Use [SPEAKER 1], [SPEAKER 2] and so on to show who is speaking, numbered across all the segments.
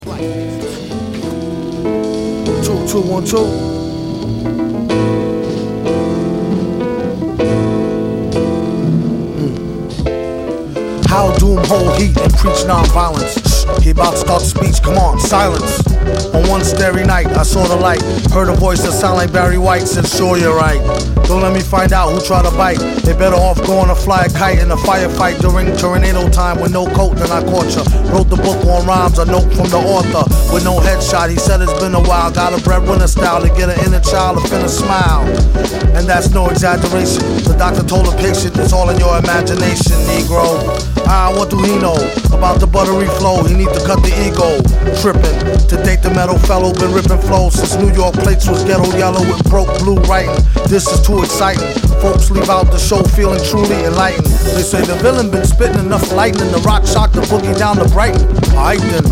[SPEAKER 1] Two, 1, 2. How doom hold heat and preach non-violence. He about to start the speech, come on, silence. On one starry night, I saw the light. Heard a voice that sounded like Barry White. Said, sure, you're right. Don't let me find out who tried to bite. They better off going to fly a kite in a firefight during tornado time with no coat, then I caught ya. Wrote the book on rhymes, a note from the author with no headshot. He said it's been a while. Got a breadwinner style to get an inner child to finna smile. And that's no exaggeration. The doctor told the patient it's all in your imagination, Negro. What do he know about the buttery flow? He need to cut the ego. Trippin', to date the metal fellow been ripping flows since New York plates was ghetto yellow with broke blue writing. This is too exciting. Folks leave out the show feeling truly enlightened. They say the villain been spitting enough lightning. The rock shocked the boogie down to Brighton. Alright then.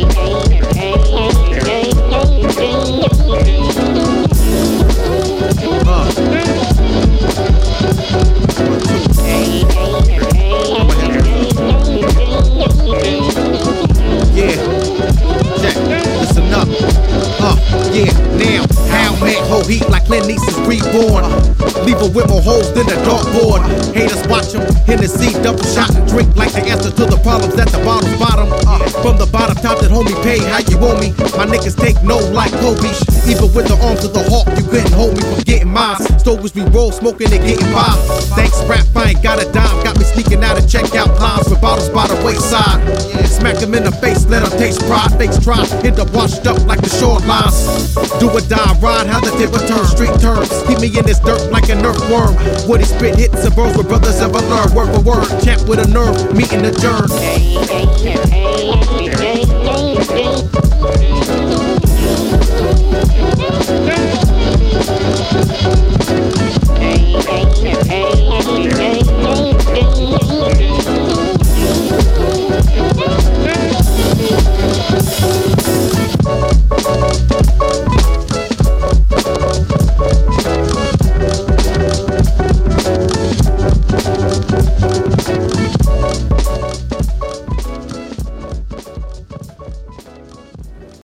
[SPEAKER 2] Yeah, now, how man hold heat like Clint East's reborn. Leave her with more holes than a dartboard. Haters watch him, Hennessy, double shot and drink like the answer to the problems at the bottle's bottom. From the bottom top that homie pay, how you owe me? My niggas take no like Kobe. Even with the arms of the hawk, you couldn't hold me from getting mine. Stoves we roll, smoking and getting by. Thanks rap, I ain't got a dime. Got me sneaking out of checkout lines with bottles by the wayside. Smack him in the face, let him taste pride. Fakes try, end up washed up like the shorelines. Do or die, ride how the tip turn. Street turns, keep me in this dirt like an earthworm. Woody spit hits and bros where brothers ever learn. Word for word, champ with a nerve, meeting adjourned.